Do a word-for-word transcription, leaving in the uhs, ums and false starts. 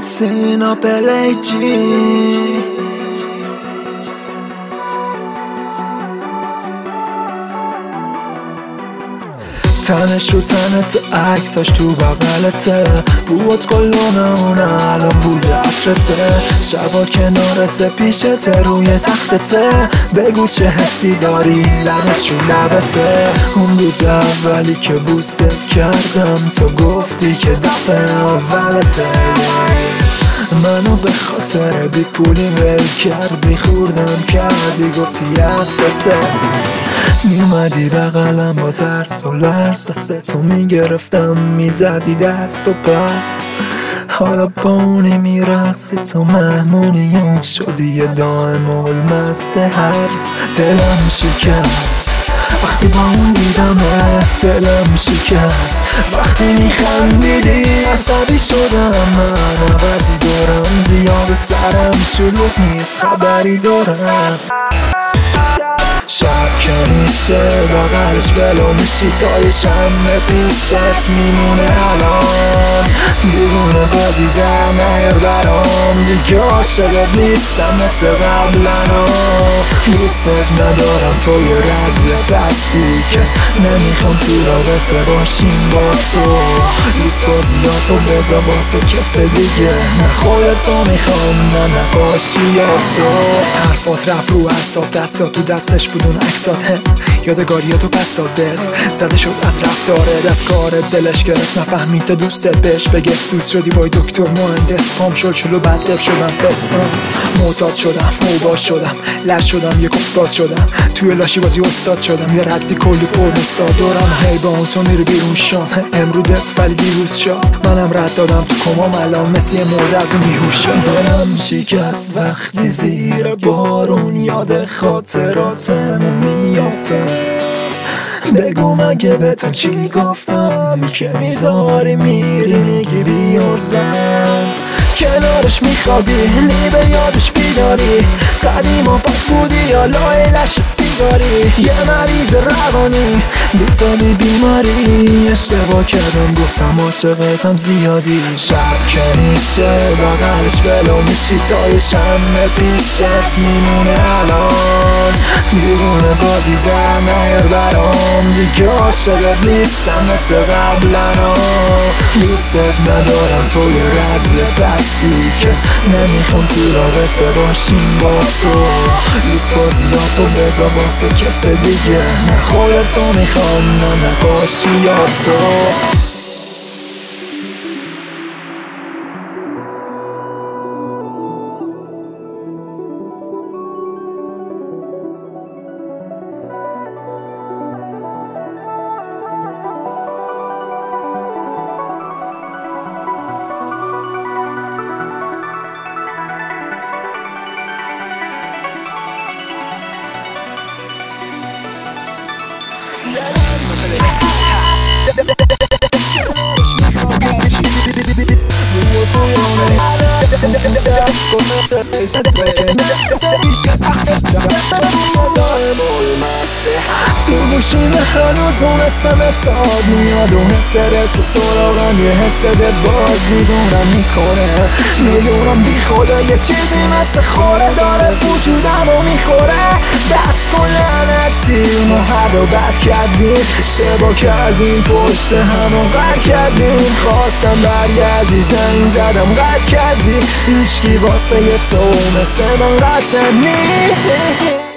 Sina belejci تنش و تنت عکساش تو بغلته بود قلونه اونه الان بوی عطرته شبا کنارته پیشته روی تختته بگو چه حسی داری لبش رو لبته اون روز اولی که بوست کردم تو گفتی که دفعه اولته منو به خاطر بی پولی ول کردی خوردم کردی گفتی یادته میومدی بغلم با ترس و لرز دستتو میگرفتم میزدی دست و پس حالا با اونی میرقصی تو مهمونی اون شدی یه دائم المست هرز دلم شکست وقتی با اون دیدمه دلم شکست وقتی میخندیدی عصبی شدم من عوضی دارم زیاد سرم شلوغ نیست خبری دارم شب که میشه بغلش بلو میشی تا یه شمه پیشت میمونه الان دیوونه بازی در نهر برام دیگه عاشقت نیستم مثل قبلنا دوستت ندارم تو یه رزل دستی که نمیخوام تو رابطه باشیم با تو دوست بازیاتو بذار واسه کس دیگه نه خودتو میخوام نه نقاشی یا تو حرفات رفت رو اعصاب دستات تو دستش بود اون عکسات هم یادگاریاتو پس داد دل زده شد از رفتارت از کارت دلش گرفت نفهمید تا دوستت بهش بگه دوست شدی بای دکتر مهندس پام شل شلو بدلب شدم فس معتاد شدم موباش شدم لش شدم یک افتاد شدم توی لاشی بازی استاد شدم یه ردی کلی پر استاد دارم هی با اون تو میره بیرون شام امروده ولی دیروز شاد منم رد دادم تو کمام الان مثل یه مرده از اون بیهوشم دلم شکست وقتی زیر بارون یاد خاطراتم میافتم بگو مگه به تو چی گفتم که میذاری میری میگی بیارزم کنارش میخوابی نیبه یادش بیداری قدیما پاک بودی یا لایلش سیگاری یه مریض روانی بیتانی بیماری اشتباه کردم گفتم عاشقتم زیادی شب که میشه بغلش بلو میشی تا یه شمه پیشت میمونه الان دیوونه بازی در نهر برام دیگه عاشقت نیستم مثل قبلنا دوستت ندارم تو یه رزل دستی که نمیخوام تو رابطه باشیم با تو دوست بازیاتو بذار واسه کس دیگه نه خودتو میخوام نه نقاشی یا تو تو گوشیم هنوز اون اسمس آب میاد اون حس رس سراغم یه حس دل بازی دورم میکنه میدونم بی خدا یه چیزی مثل خوره داره وجودمو میخوره دست و لعنتی اونو حد و بد کردیم اشتباه کردیم پشت همو قد کردیم خواستم برگردی زنگ زدم قد کردی هیچکی واسه یه تو مثل من قطع نی